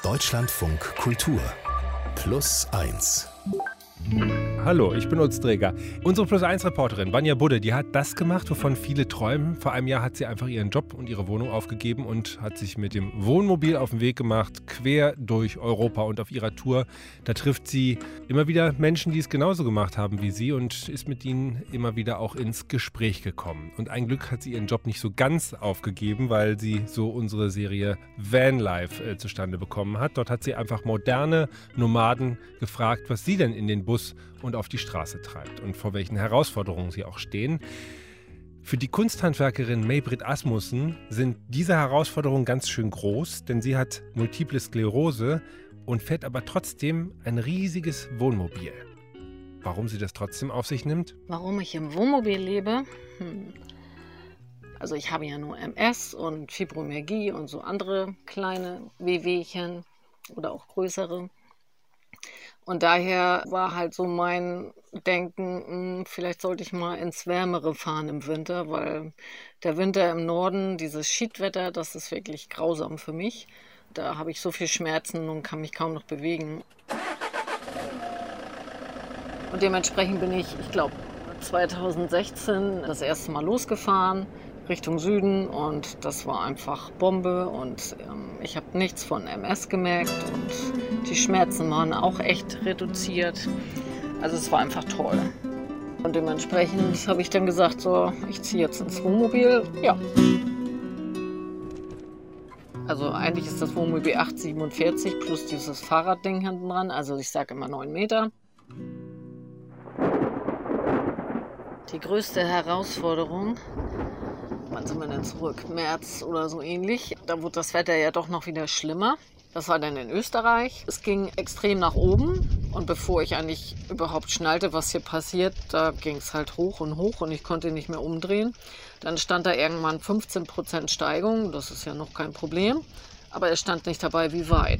Deutschlandfunk Kultur +1. Hallo, ich bin Utz Dreger. Unsere +1-Reporterin Vanja Budde, die hat das gemacht, wovon viele träumen. Vor einem Jahr hat sie einfach ihren Job und ihre Wohnung aufgegeben und hat sich mit dem Wohnmobil auf den Weg gemacht, quer durch Europa. Und auf ihrer Tour, da trifft sie immer wieder Menschen, die es genauso gemacht haben wie sie und ist mit ihnen immer wieder auch ins Gespräch gekommen. Und ein Glück hat sie ihren Job nicht so ganz aufgegeben, weil sie so unsere Serie Vanlife zustande bekommen hat. Dort hat sie einfach moderne Nomaden gefragt, was sie denn in den Bus und auf die Straße treibt und vor welchen Herausforderungen sie auch stehen. Für die Kunsthandwerkerin May-Britt Asmussen sind diese Herausforderungen ganz schön groß, denn sie hat Multiple Sklerose und fährt aber trotzdem ein riesiges Wohnmobil. Warum sie das trotzdem auf sich nimmt? Warum ich im Wohnmobil lebe? Also ich habe ja nur MS und Fibromyalgie und so andere kleine Wehwehchen oder auch größere. Und daher war halt so mein Denken, vielleicht sollte ich mal ins Wärmere fahren im Winter, weil der Winter im Norden, dieses Schiedwetter, das ist wirklich grausam für mich. Da habe ich so viel Schmerzen und kann mich kaum noch bewegen. Und dementsprechend bin ich glaube, 2016 das erste Mal losgefahren Richtung Süden und das war einfach Bombe und ich habe nichts von MS gemerkt und die Schmerzen waren auch echt reduziert. Also es war einfach toll. Und dementsprechend habe ich dann gesagt, so, ich ziehe jetzt ins Wohnmobil. Ja. Also eigentlich ist das Wohnmobil 8,47 plus dieses Fahrradding hinten dran. Also ich sage immer 9 Meter. Die größte Herausforderung, wann sind wir denn zurück? März oder so ähnlich. Da wurde das Wetter ja doch noch wieder schlimmer. Das war dann in Österreich. Es ging extrem nach oben. Und bevor ich eigentlich überhaupt schnallte, was hier passiert, da ging es halt hoch und ich konnte nicht mehr umdrehen. Dann stand da irgendwann 15% Steigung. Das ist ja noch kein Problem. Aber es stand nicht dabei, wie weit.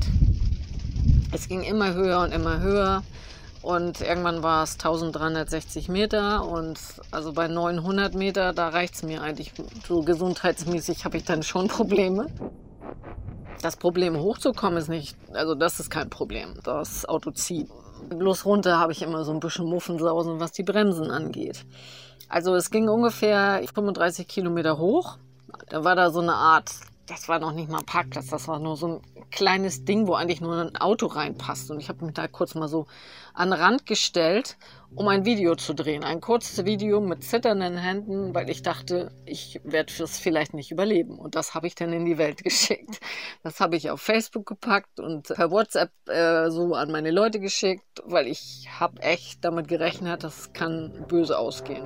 Es ging immer höher und immer höher. Und irgendwann war es 1360 Meter und also bei 900 Meter, da reicht es mir eigentlich. So gesundheitsmäßig habe ich dann schon Probleme. Das Problem hochzukommen ist nicht, also das ist kein Problem, das Auto zieht. Bloß runter habe ich immer so ein bisschen Muffensausen, was die Bremsen angeht. Also es ging ungefähr 35 Kilometer hoch. Da war da so eine Art, das war noch nicht mal ein Parkplatz, das war nur so ein kleines Ding, wo eigentlich nur ein Auto reinpasst. Und ich habe mich da kurz mal so an den Rand gestellt, um ein Video zu drehen. Ein kurzes Video mit zitternden Händen, weil ich dachte, ich werde es vielleicht nicht überleben. Und das habe ich dann in die Welt geschickt. Das habe ich auf Facebook gepackt und per WhatsApp so an meine Leute geschickt, weil ich habe echt damit gerechnet, das kann böse ausgehen.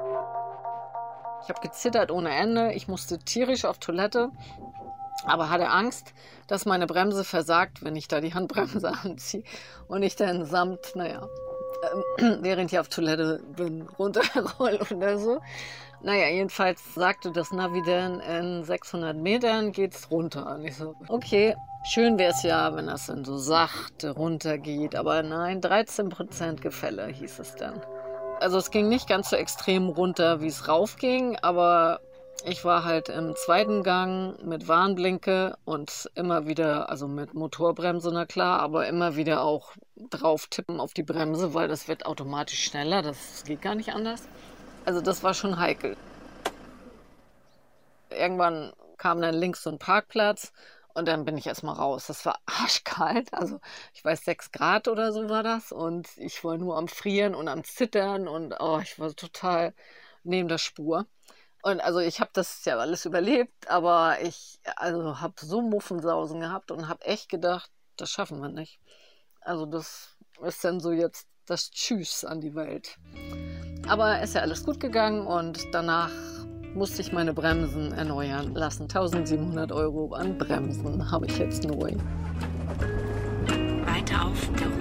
Ich habe gezittert ohne Ende, ich musste tierisch auf Toilette, aber hatte Angst, dass meine Bremse versagt, wenn ich da die Handbremse anziehe und ich dann samt, während ich auf Toilette bin, runterroll oder so. Jedenfalls sagte das Navi dann, in 600 Metern geht's runter. Und ich so, okay, schön wäre es ja, wenn das dann so sachte runtergeht, aber nein, 13% Gefälle hieß es dann. Also es ging nicht ganz so extrem runter, wie es raufging, aber ich war halt im zweiten Gang mit Warnblinke und immer wieder, also mit Motorbremse, na klar, aber immer wieder auch drauf tippen auf die Bremse, weil das wird automatisch schneller, das geht gar nicht anders. Also das war schon heikel. Irgendwann kam dann links so ein Parkplatz und dann bin ich erstmal raus. Das war arschkalt, also ich weiß 6 Grad oder so war das und ich war nur am Frieren und am Zittern und ich war total neben der Spur. Und also ich habe das ja alles überlebt, aber ich habe so Muffensausen gehabt und habe echt gedacht, das schaffen wir nicht. Also das ist dann so jetzt das Tschüss an die Welt. Aber ist ja alles gut gegangen und danach musste ich meine Bremsen erneuern lassen. 1700 € an Bremsen habe ich jetzt neu. Weiter auf der